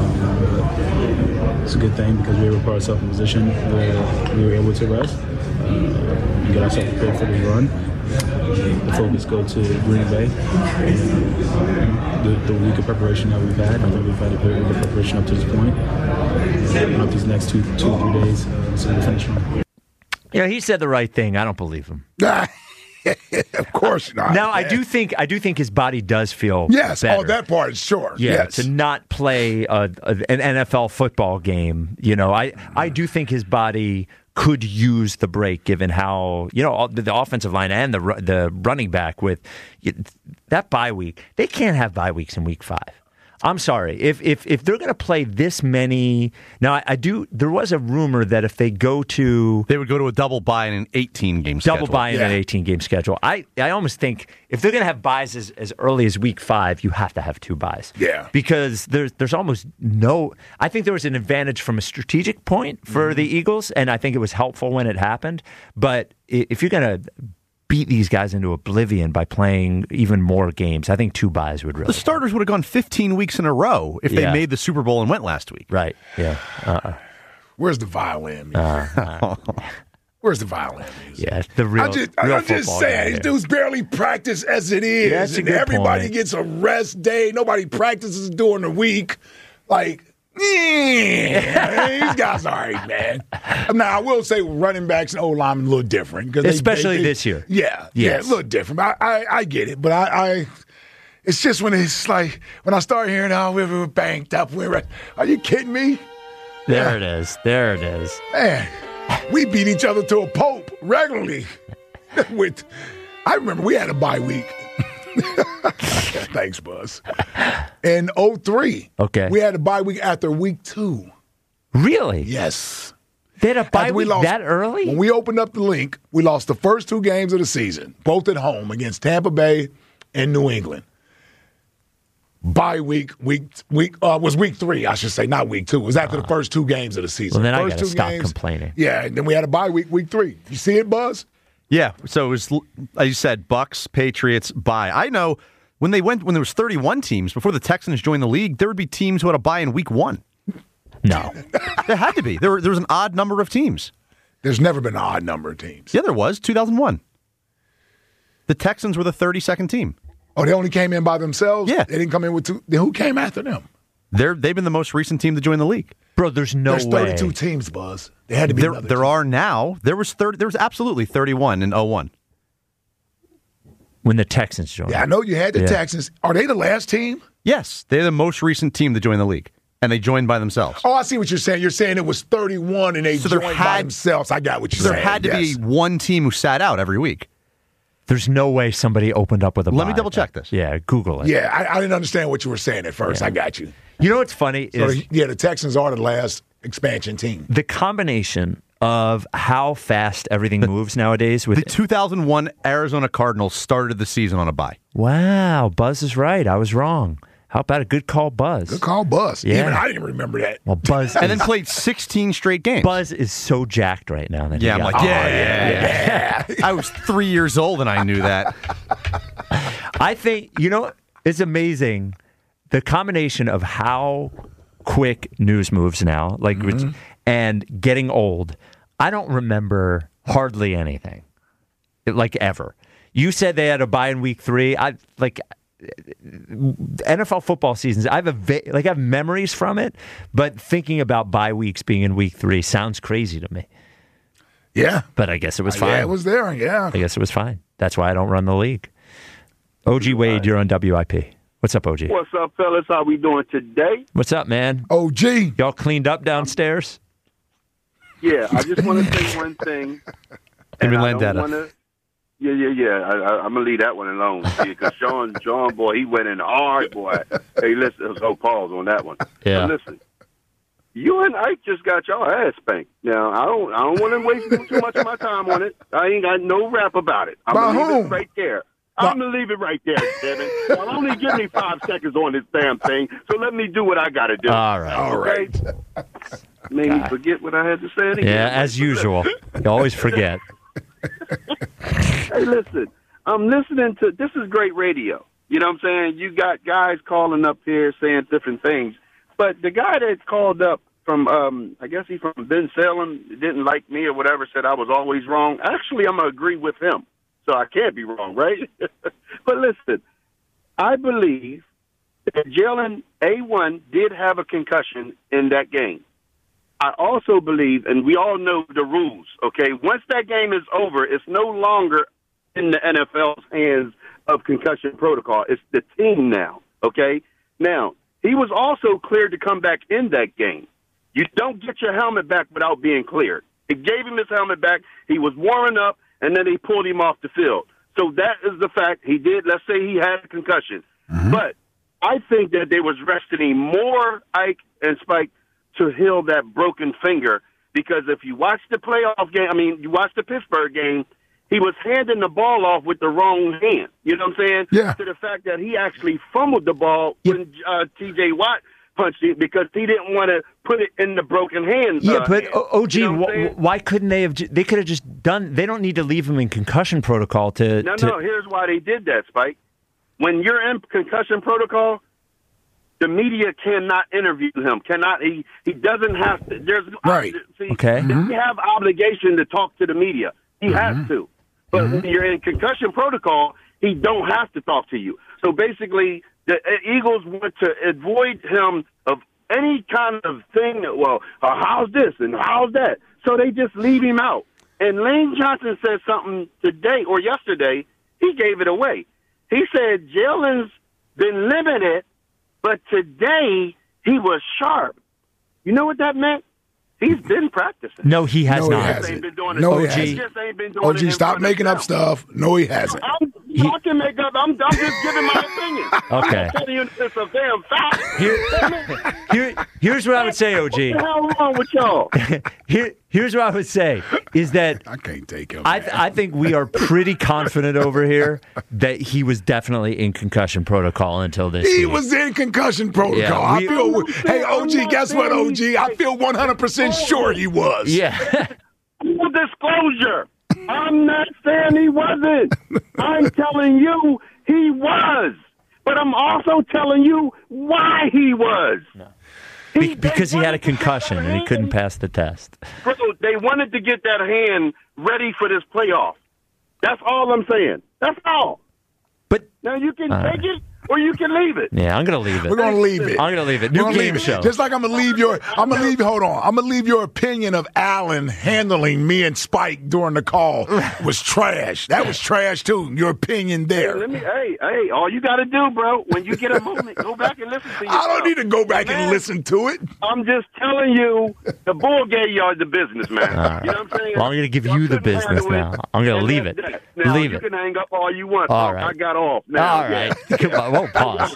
Um, but it's a good thing because we were put ourselves in a position where we were able to rest uh, and get ourselves prepared for the run. The focus go to Green Bay. And the, the week of preparation that we've had, I think we've had a great week of preparation up to this point. Uh, up these next two, two or three days, uh, so we'll finish strong. Yeah, he said the right thing. I don't believe him. Of course not. Now, I do think I do think his body does feel Yes. better. Oh, that part is sure. Yeah, Yes. to not play a, a, an N F L football game. You know, I, I do think his body could use the break given how, you know, all, the, the offensive line and the the running back with that bye week. They can't have bye weeks in week five. I'm sorry. If if if they're going to play this many, now I, I do. There was a rumor that if they go to, they would go to a double bye in an eighteen game double schedule. bye in Yeah. an eighteen game schedule. I I almost think if they're going to have buys as, as early as week five, you have to have two buys. Yeah, because there's there's almost no. I think there was an advantage from a strategic point for mm-hmm. the Eagles, and I think it was helpful when it happened. But if you're going to beat these guys into oblivion by playing even more games, I think two buys would really. The starters would have gone fifteen weeks in a row if they Yeah. made the Super Bowl and went last week. Right. Yeah. Uh-uh. Where's the violin? music? Uh, Where's the violin? music? Yeah, the real. I just, real I'm just football saying, game these here. dudes barely practice as it is. Yeah, that's a and good everybody point. gets a rest day. Nobody practices during the week. Like, yeah, these guys are all right, man. Now, I will say running backs and O-linemen a little different. 'cause they- Especially they- they- this year. Yeah, Yes. yeah, a little different. I, I, I get it, but I, I, it's just when it's like, when I start hearing, oh, we were banked up. We were, are you kidding me? There Yeah. it is. There it is. Man, we beat each other to a pulp regularly. With, I remember we had a bye week. Thanks, Buzz. In oh three. Okay. We had a bye week after week two. Really? Yes. They had a bye After we week lost- that early? When we opened up the link, we lost the first two games of the season, both at home against Tampa Bay and New England. Bye week, week, week uh, was week three, I should say, not week two. It was after the first two games of the season. Well, then I first got to two stop games, complaining. Yeah, and then we had a bye week, week three. You see it, Buzz? Yeah, so it was, as you said, Bucks, Patriots, bye. I know when they went, when there was thirty-one teams, before the Texans joined the league, there would be teams who had a bye in week one. No. There had to be. There, were, there was an odd number of teams. There's never been an odd number of teams. Yeah, there was, two thousand one. The Texans were the thirty-second team. Oh, they only came in by themselves? Yeah. They didn't come in with two. Then who came after them? They're, they've been the most recent team to join the league. Bro, there's no There's way. thirty-two teams, Buzz. They had to be There, another there team. are now. There was thirty, There was absolutely thirty-one in oh one. When the Texans joined. Yeah, I know you had the Yeah. Texans. Are they the last team? Yes, they're the most recent team to join the league, and they joined by themselves. Oh, I see what you're saying. You're saying it was thirty-one and they So there joined by had- themselves. I got what you're So there saying. had to yes. be one team who sat out every week. There's no way somebody opened up with a Let me bye. double check this. Yeah, Google it. Yeah, I, I didn't understand what you were saying at first. I got you. You know what's funny So, is yeah, the Texans are the last expansion team. the combination of how fast everything moves nowadays. With The two thousand one Arizona Cardinals started the season on a bye. Wow, Buzz is right. I was wrong. How about a good call, Buzz? Good call, Buzz. Yeah. Even I didn't remember that. Well, Buzz And is, then played sixteen straight games. Buzz is so jacked right now. That he Yeah, I'm got- like, Oh, yeah, yeah, yeah. I was three years old and I knew that. I think, you know, it's amazing the combination of how quick news moves now, like, Mm-hmm. which, and getting old. I don't remember hardly anything, like ever. You said they had a bye in week three. I like N F L football seasons. I have a va- like I have memories from it, but thinking about bye weeks being in week three sounds crazy to me. Yeah. But I guess it was Uh, fine. Yeah, it was there. Yeah. I guess it was fine. That's why I don't run the league. O G Wade, you're on W I P. What's up, O G? What's up, fellas? How we doing today? What's up, man? O G. Y'all cleaned up downstairs? Yeah, I just want to say one thing. Edwin I don't Landetta. wanna- Yeah, yeah, yeah. I, I, I'm gonna leave that one alone because Sean, John, boy, he went in hard, boy. Hey, listen, so pause on that one. Yeah. But listen, you and Ike just got y'all ass spanked. Now, I don't, I don't want to waste too much of my time on it. I ain't got no rap about it. I'm By gonna leave whom? it right there. I'm gonna leave it right there, Devin. Well, only give me five seconds on this damn thing, so let me do what I got to do. All right. All right. Made me forget what I had to say again. Yeah, as usual. You always forget. Hey, listen, I'm listening to, this is great radio. You know what I'm saying? You got guys calling up here saying different things. But the guy that called up from, um, I guess he's from Ben Salem, didn't like me or whatever, said I was always wrong. Actually, I'm going to agree with him. So I can't be wrong, right? But listen, I believe that Jalen A one did have a concussion in that game. I also believe, and we all know the rules, okay? Once that game is over, it's no longer in the N F L's hands of concussion protocol. It's the team now, okay? Now, he was also cleared to come back in that game. You don't get your helmet back without being cleared. He gave him his helmet back. He was warming up, and then they pulled him off the field. So that is the fact. He did, let's say he had a concussion. But I think that they was resting him more, Ike and Spike, to heal that broken finger. Because if you watch the playoff game, I mean, you watch the Pittsburgh game, he was handing the ball off with the wrong hand. You know what I'm saying? Yeah. To the fact that he actually fumbled the ball when uh, T J Watt punched it because he didn't want to put it in the broken hand. Yeah, uh, but hand. O- OG, You know what I'm wh- saying? why couldn't they have? Ju- they could have just done. They don't need to leave him in concussion protocol to. No, to no, here's why they did that, Spike. When you're in concussion protocol, the media cannot interview him. Cannot he? He doesn't have to. There's Right. See, Okay. He have obligation to talk to the media. He has to. But when you're in concussion protocol, he don't have to talk to you. So basically, the uh, Eagles want to avoid him of any kind of thing that, well, uh, how's this and how's that? So they just leave him out. And Lane Johnson said something today or yesterday. He gave it away. He said Jalen's been limited, but today he was sharp. You know what that meant? He's been practicing. no, he has No, he not. hasn't. Ain't been doing it. No, he He hasn't. just ain't been doing O it G, in stop front of making up himself. stuff. No, he hasn't. I'm, he- I can make up. I'm, I'm just giving my opinion. Okay. I'm telling you it's a damn fact. Here, here, here's what I would say, O G. What the hell wrong with y'all? Here, here's what I would say is that I can't take him. I, th- I think we are pretty confident over here that he was definitely in concussion protocol until this. He game. was in concussion protocol. Yeah, we- I feel. Hey, O G, guess what, O G? I feel one hundred percent sure he was. Yeah. Full disclosure. I'm not saying he wasn't. I'm telling you he was. But I'm also telling you why he was. No. Be- because he had a concussion and he couldn't pass the test. Bro, they wanted to get that hand ready for this playoff. That's all I'm saying. That's all. But now you can uh, take it or you can leave it. Yeah, I'm gonna leave it. We're gonna leave it. I'm gonna leave it. We're New gonna game leave it. show. Just like I'm gonna leave your. I'm gonna leave. Hold on. I'm gonna leave your opinion of Allen handling me and Spike during the call was trash. That was trash too. Your opinion there. Let me. Hey, hey. All you got to do, bro, when you get a moment, go back and listen to yourself. I don't need to go back man, and listen to it. I'm just telling you, the bull gave y'all the business, man. Right. You know what I'm saying? Well, I'm gonna give you the business now. I'm gonna And leave that's it. that. Now, Leave you it. can hang up all you want. All All right. I got off. Now, All right. Come on. Won't pause.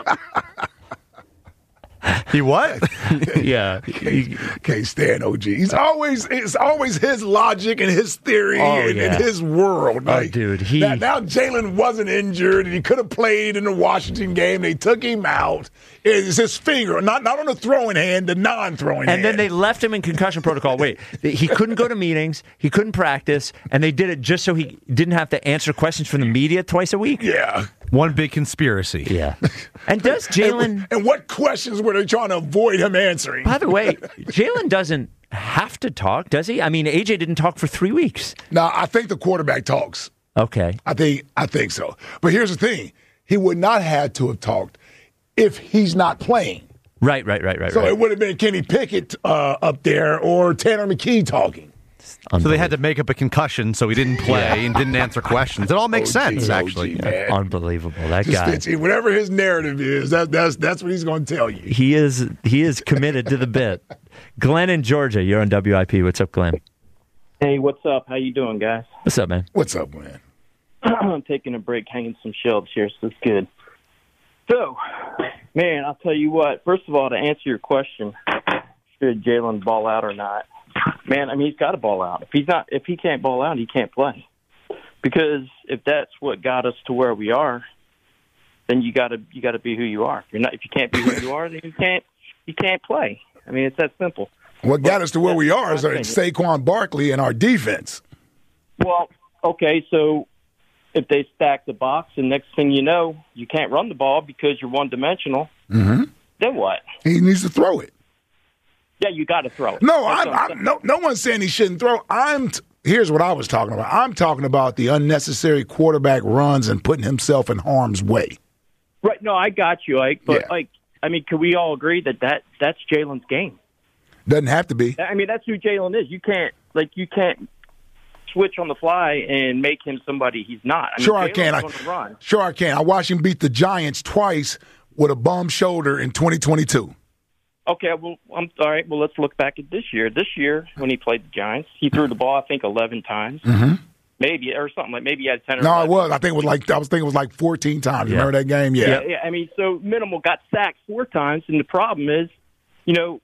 He what? Yeah. Can't stand O G. He's always it's always his logic and his theory Oh, and, yeah. and his world. Oh, Like, dude, he- now, now Jalen wasn't injured and he could have played in the Washington game. They took him out. It's his finger, not not on the throwing hand, the non-throwing hand. And then they left him in concussion protocol. Wait, he couldn't go to meetings, he couldn't practice, and they did it just so he didn't have to answer questions from the media twice a week? Yeah. One big conspiracy. Yeah. And does Jalen... And, and what questions were they trying to avoid him answering? By the way, Jalen doesn't have to talk, does he? I mean, A J didn't talk for three weeks. No, I think the quarterback talks. Okay. I think I think so. But here's the thing. He would not have to have talked if he's not playing. Right, right, right, right. So right. it would have been Kenny Pickett uh, up there or Tanner McKee talking. So they had to make up a concussion so he didn't play Yeah. and didn't answer questions. It all makes O G, sense, O G, actually. man. Unbelievable. That Just guy. fits in. Whatever his narrative is, that, that's that's what he's going to tell you. He is he is committed to the bit. Glenn in Georgia, you're on W I P. What's up, Glenn? Hey, what's up? How you doing, guys? What's up, man? What's up, man? I'm taking a break, hanging some shelves here, so it's good. So, man, I'll tell you what. First of all, to answer your question, should Jalen ball out or not? Man, I mean, he's got to ball out. If he's not, if he can't ball out, he can't play. Because if that's what got us to where we are, then you got to you got to be who you are. If you're not, if you can't be who you are, then you can't you can't play. I mean, it's that simple. What got us to where we are is our That's my Saquon Barkley and our defense. Well, okay, so if they stack the box, and next thing you know, you can't run the ball because you're one dimensional. Mm-hmm. Then what? He needs to throw it. Yeah, you got to throw it. No, That's I'm, what I'm I'm, no, no one's saying he shouldn't throw. I'm. T- here's what I was talking about. I'm talking about the unnecessary quarterback runs and putting himself in harm's way. Right. No, I got you, Ike. But Yeah. like, I mean, can we all agree that, that that's Jalen's game? Doesn't have to be. I mean, that's who Jalen is. You can't like you can't switch on the fly and make him somebody he's not. I mean, Sure I Jalen's can. I, gonna run. sure I can. I watched him beat the Giants twice with a bum shoulder in twenty twenty-two. Okay, well, I'm all right. Well, let's look back at this year. This year, when he played the Giants, he threw the ball, I think, eleven times, Mm-hmm. maybe, or something like maybe he had ten or No, eleven. it was. I think it was like I was thinking it was like fourteen times. Yeah. Remember that game? Yeah. Yeah, yeah. I mean, so minimal got sacked four times, and the problem is, you know,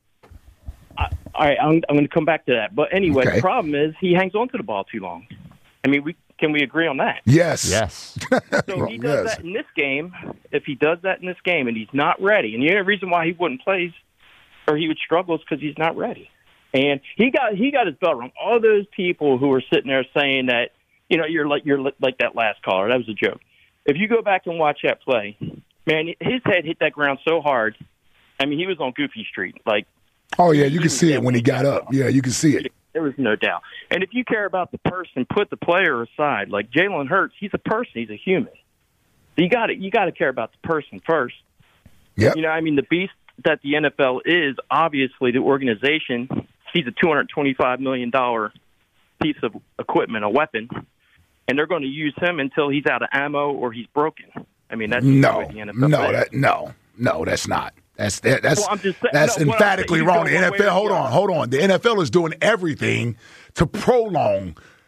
I, all right, I'm, I'm going to come back to that. But anyway, Okay. the problem is he hangs on to the ball too long. I mean, we can we agree on that? Yes. Yes. So if he does Yes. that in this game, if he does that in this game, and he's not ready, and the only reason why he wouldn't play is, or he would struggle is because he's not ready. And he got he got his belt wrong. All those people who were sitting there saying that, you know, you're like you're like that last caller. That was a joke. If you go back and watch that play, man, his head hit that ground so hard. I mean, he was on Goofy Street. Like, Oh yeah, you can see it when he got up. Yeah, you can see it. there was no doubt. And if you care about the person, put the player aside. Like Jalen Hurts, he's a person. He's a human. So you got to you got to care about the person first. Yep. You know, I mean, the beast that the N F L is, obviously the organization. He's a two hundred twenty-five million dollars piece of equipment, a weapon, and they're going to use him until he's out of ammo or he's broken. I mean, that's No, what the N F L no, is. that no, no, that's not. That's that, that's Well, I'm just saying- that's no, what I'm emphatically saying, you wrong. go The one N F L. way or Hold the on, other. hold on. The N F L is doing everything to prolong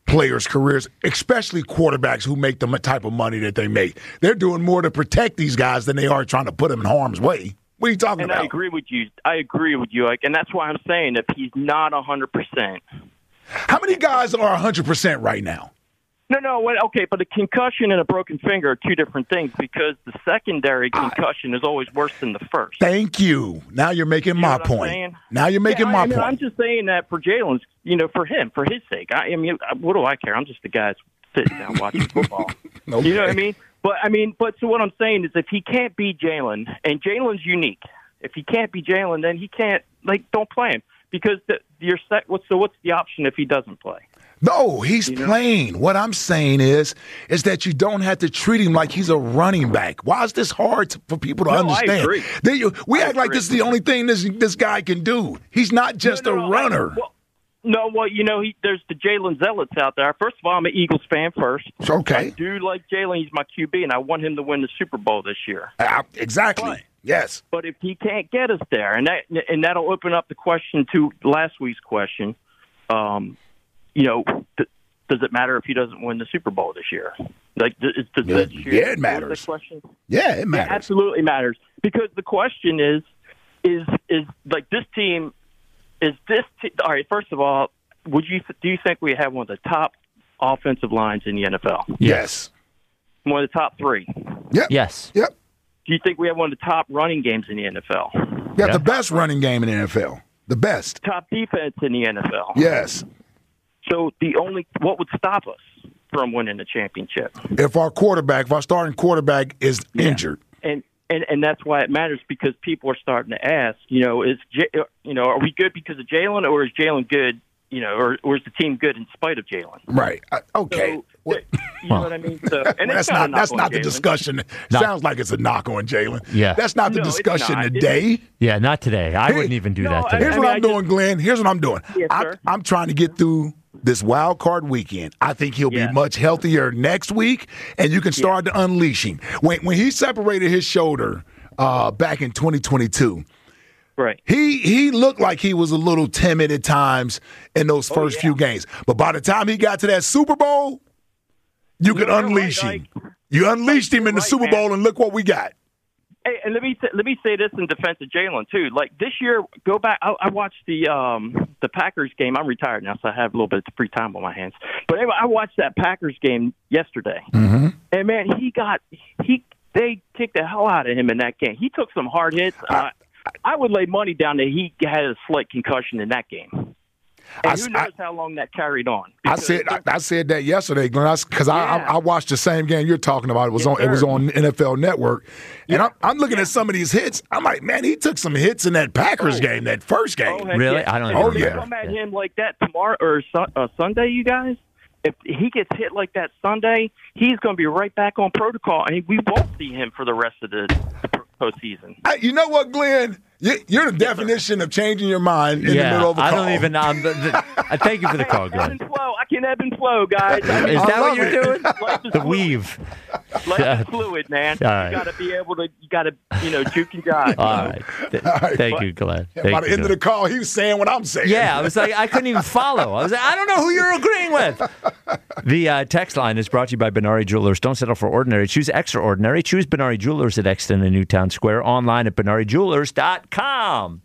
players' careers, especially quarterbacks who make the type of money that they make. They're doing more to protect these guys than they are trying to put them in harm's way. What are you talking and about? I agree with you. I agree with you. Like, and that's why I'm saying if he's not one hundred percent. How many guys are one hundred percent right now? No, no, wait, okay, but a concussion and a broken finger are two different things because the secondary concussion is always worse than the first. Thank you. Now you're making You know my what I'm point. saying? Now you're making Yeah, my I mean, point. I'm just saying that for Jalen's, you know, for him, for his sake. I, I mean, what do I care? I'm just the guy that's sitting down watching football. Okay. You know what I mean? But I mean, but so what I'm saying is, if he can't be Jalen, and Jalen's unique, if he can't be Jalen, then he can't. Like, don't play him because the, you're set. What's so? What's the option if he doesn't play? No, he's You know? playing. What I'm saying is, is that you don't have to treat him like he's a running back. Why is this hard to, for people to No, I understand? agree. They, you, we I act like agree. this is the only thing this this guy can do. He's not just No, no, a no, I- runner. well, no, well, you know, he, there's the Jalen zealots out there. First of all, I'm an Eagles fan first. Okay. I do like Jalen. He's my Q B, and I want him to win the Super Bowl this year. Uh, exactly. But- yes. But if he can't get us there, and that and that'll open up the question to last week's question, um, you know, th- does it matter if he doesn't win the Super Bowl this year? Like, does, does Yeah, that yeah, it what was matters. the question? Yeah, it matters. It absolutely matters because the question is, is is like this team is this te- all right? First of all, would you do you think we have one of the top offensive lines in the N F L? Yes. One of the top three. Yep. Yes. Yep. Do you think we have one of the top running games in the N F L? You got the best running game in the N F L. The best. Top defense in the N F L. Yes. So the only what would stop us from winning the championship? If our quarterback, if our starting quarterback is injured. And and and that's why it matters because people are starting to ask, you know, is J- you know, are we good because of Jalen, or is Jalen good, you know, or or is the team good in spite of Jalen? Right. Uh, okay. So, you know what I mean? So, and that's it's not, not a knock that's on not the Jalen. discussion. Not- Sounds like it's a knock on Jalen. Yeah. That's not the No, it's discussion not. today. Yeah, not today. I Hey, wouldn't even do no, that I- today. Here's I what mean, I'm I doing, Glenn. Here's what I'm doing. Yes, I, sir. I'm trying to get through this wild card weekend. I think he'll Yeah. be much healthier next week, and you can start to unleash him. When when he separated his shoulder uh, back in twenty twenty-two, Right. he he looked like he was a little timid at times in those Oh, first yeah. few games. But by the time he got to that Super Bowl, you could No, you're unleash right, him. You unleashed him you're in the right, Super man. Bowl, and look what we got. Hey, and let me say, let me say this in defense of Jalen too. Like this year, go back. I, I watched the um, the Packers game. I'm retired now, so I have a little bit of free time on my hands. But anyway, I watched that Packers game yesterday, Mm-hmm. and man, he got he they kicked the hell out of him in that game. He took some hard hits. Uh, I would lay money down that he had a slight concussion in that game. And I- who knows how long that carried on? I Because said I, I said that yesterday, Glenn, because I, I, Yeah. I watched the same game you're talking about. It was Yes, on it was sir. on N F L Network, and I'm, I'm looking at some of these hits. I'm like, man, he took some hits in that Packers Oh. game, that first game. Oh, heck Really? yeah. I don't And even if they remember. come at him like that tomorrow or su- uh, Sunday, you guys. If he gets hit like that Sunday, he's going to be right back on protocol, and we won't see him for the rest of the, the postseason. I, you know what, Glenn? You, you're the definition of changing your mind in yeah, the middle of a I call. don't even. Um, the, the, I thank you for the call, Ebb Glenn. and flow. I can ebb and flow, guys. I mean, Is that what you're love doing? life is The fluid. weave. Life is fluid, man. All right. You got to be able to. You got to, you know, juke and jive. All right. Th- right, thank but- you, Glenn. Yeah, Thank by the you, end of Glenn. the call, he was saying what I'm saying. Yeah, I was like, I couldn't even follow. I was like, I don't know who you're agreeing with. The uh, text line is brought to you by Benari Jewelers. Don't settle for ordinary. Choose extraordinary. Choose Benari Jewelers at Exton and Newtown Square. Online at benari jewelers dot com.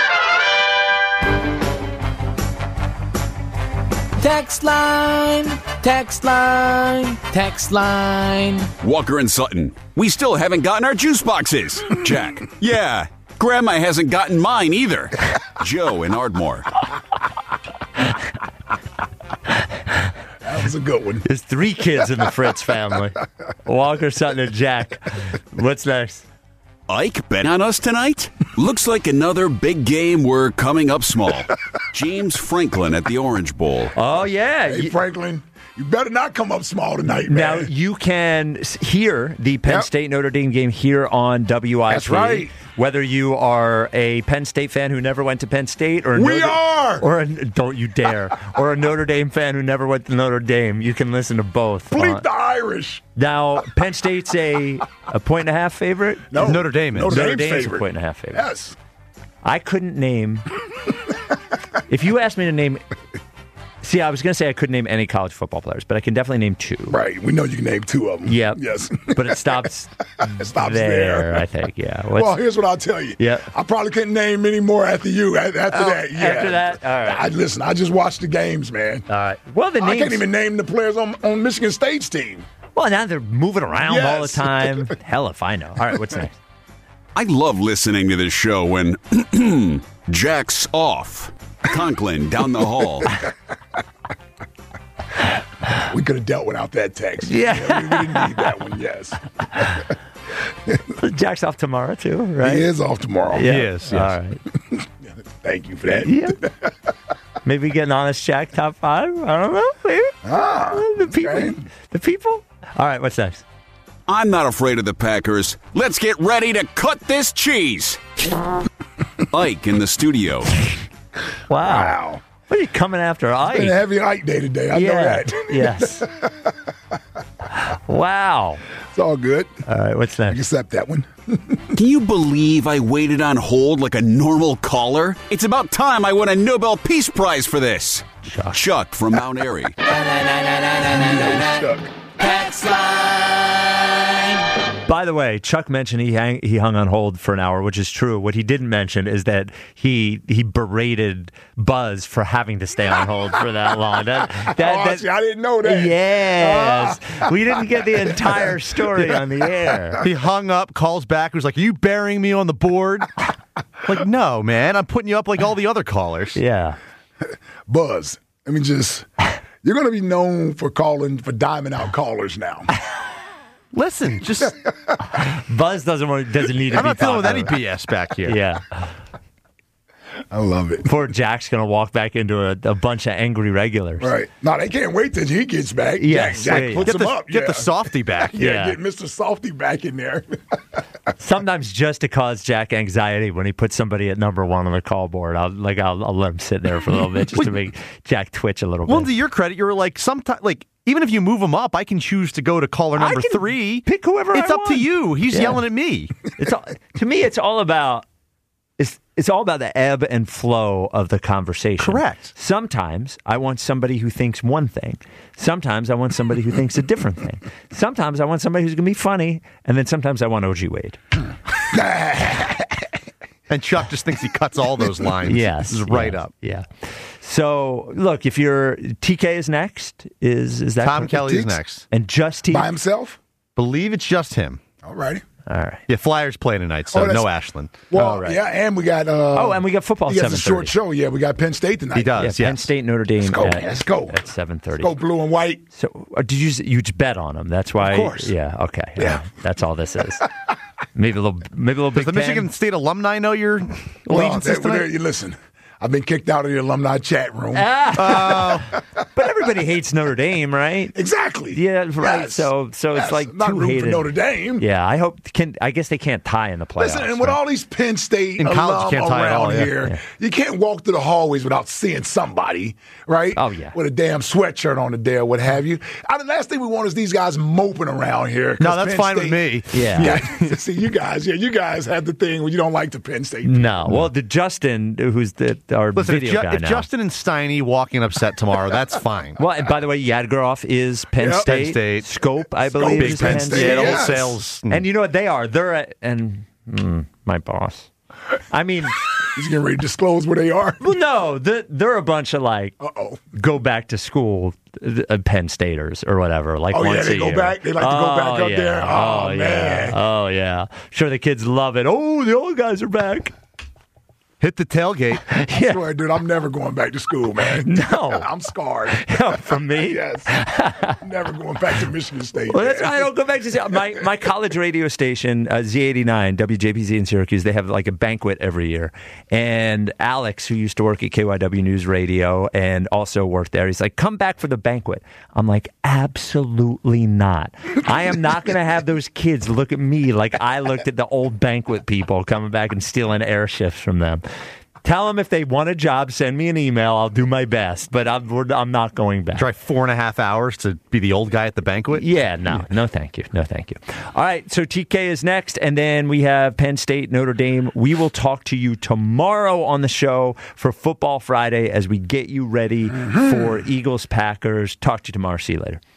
Text line, text line, text line. Walker and Sutton, we still haven't gotten our juice boxes. Jack, yeah. Grandma hasn't gotten mine either. Joe in Ardmore. That was a good one. There's three kids in the Fritz family. Walker, Sutton, and Jack. What's next? Ike bet on us tonight? Looks like another big game we're coming up small. James Franklin at the Orange Bowl. Oh, yeah. Hey, You- Franklin, you better not come up small tonight, Now, man. you can s- hear the Penn Yep. State Notre Dame game here on W I P. That's right. Whether you are a Penn State fan who never went to Penn State, or a We Notre, are! or a, don't you dare, or a Notre Dame fan who never went to Notre Dame, you can listen to both. Bleep on- the Irish. Now, Penn State's a a point and a half favorite. No. Notre Dame is. Notre Notre Dame's Dame's favorite. a point and a half favorite. Yes. I couldn't name. If you asked me to name See, I was going to say I couldn't name any college football players, but I can definitely name two. Right. We know you can name two of them. Yep. Yes. But it stops, it stops there, there. I think. Yeah. What's, well, here's what I'll tell you. Yeah. I probably couldn't name any more after you. After Oh, that, yeah. after that? All right. I, listen, I just watched the games, man. All right. Well, the I names. can't even name the players on, on Michigan State's team. Well, now they're moving around Yes. all the time. Hell if I know. All right, what's next? I love listening to this show when Jack's off. Conklin down the hall. We could have dealt without that text. Yeah. we, we didn't need that one, yes. Jack's off tomorrow, too, right? He is off tomorrow. Yeah. He is, yes. All right. Thank you for that. Yeah. Maybe get an honest Jack top five. I don't know. Maybe. Ah, the people. okay. The people. All right. What's next? I'm not afraid of the Packers. Let's get ready to cut this cheese. Ike in the studio. Wow. Wow. What are you coming after, Ike? It's been a heavy Ike day today. I yeah. know that. Yes. Wow. It's all good. All right. What's I next? accept that one. Can you believe I waited on hold like a normal caller? It's about time I won a Nobel Peace Prize for this. Chuck, Chuck from Mount Airy. Chuck. Text line. By the way, Chuck mentioned he hang, he hung on hold for an hour, which is true. What he didn't mention is that he he berated Buzz for having to stay on hold for that long. That, that, oh, that- see, I didn't know that. Yes. We didn't get the entire story on the air. He hung up, calls back, was like, "Are you burying me on the board?" Like, no, man, I'm putting you up like all the other callers. Yeah. Buzz, I mean, just, you're going to be known for calling, for diming out callers now. Listen, just Buzz doesn't want, doesn't need to I'm be not dealing with any popular. B S back here. Yeah. I love it. Poor Jack's going to walk back into a, a bunch of angry regulars. Right. No, they can't wait till he gets back. Yes, Jack, Jack yeah, yeah. puts Get him the, up. get yeah. the softy back. Yeah, Yeah. get Mister Softy back in there. Sometimes just to cause Jack anxiety when he puts somebody at number one on the call board, I'll like I'll, I'll let him sit there for a little bit just to make Jack twitch a little Well, bit. to your credit, you're like, sometimes, like, even if you move him up, I can choose to go to caller number I can three. pick whoever It's I up to want. you. He's Yeah. yelling at me. It's all, to me, it's all about it's it's all about the ebb and flow of the conversation. Correct. Sometimes I want somebody who thinks one thing. Sometimes I want somebody who thinks a different thing. Sometimes I want somebody who's going to be funny, and then sometimes I want O G Wade. And Chuck just thinks he cuts all those lines. Yes, This is right yes, up. Yeah. So look, if you're T K is next, is is that Tom correct? Kelly is Teeks? next. and just T? By himself? Believe it's just him. All righty. All right. Yeah, Flyers play tonight, so Oh, that's- no Ashland. Well, All right. yeah, and we got. Uh, Oh, and we got football. He has a seven short show. Yeah, we got Penn State tonight. He does. Yeah, Penn yes. State, Notre Dame. Let's go. At, Let's go. at seven thirty. Go blue and white. So, uh, did you you just bet on them? That's why. Of course. Yeah. Okay. Yeah. That's all this is. Maybe a little. Maybe a little. Does Big the Ten. Michigan State alumni know your Well, allegiances they- well, tonight? they- listen, I've been kicked out of the alumni chat room. Ah. But everybody hates Notre Dame, right? Exactly. Yeah. Right. Yes. So so Yes. it's like not two rooting hated. for Notre Dame. Yeah. I hope. Can I guess they can't tie in the playoffs. Listen, and with right? all these Penn State In college, alum you can't tie at around all, yeah. here, Yeah. you can't walk through the hallways without seeing somebody, right? Oh, yeah. With a damn sweatshirt on the day or what have you. I, the last thing we want is these guys moping around here. 'cause No, that's Penn fine with State- me. Yeah. Yeah. See, you guys, yeah, you guys have the thing where you don't like the Penn State. No. Well, the Justin, who's the our Listen, if, video Ju- guy if now. Justin and Steiny walking upset tomorrow, that's fine. Well, and by the way, Yadgaroff is Penn Yep. State. Penn State. Scope, I Scope believe, is is Penn Penn State, State. Yeah, the whole Yes. sales. And you know what they are? They're at, and mm, my boss. I mean, He's getting ready to disclose where they are. well, no, they're, they're a bunch of like Uh-oh. go back to school uh, Penn Staters or whatever. Like Oh, yeah, once they a go year. back? They like to go back up yeah. there? Oh, yeah. man. Oh yeah. Sure, the kids love it. Oh, the old guys are back. Hit the tailgate. I swear, dude, I'm never going back to school, man. No. I'm scarred. From me. Yes. Never going back to Michigan State. Well, that's man. why I don't go back to my my college radio station, uh, Z eighty-nine, W J P Z in Syracuse. They have like a banquet every year, and Alex, who used to work at K Y W News Radio and also worked there, he's like, "Come back for the banquet." I'm like, "Absolutely not! I am not going to have those kids look at me like I looked at the old banquet people coming back and stealing air shifts from them." Tell them if they want a job, send me an email. I'll do my best, but I'm, we're, I'm not going back. Drive four and a half hours to be the old guy at the banquet? Yeah, no, no thank you. No thank you. All right, so T K is next, and then we have Penn State, Notre Dame. We will talk to you tomorrow on the show for Football Friday as we get you ready mm-hmm. for Eagles-Packers. Talk to you tomorrow. See you later.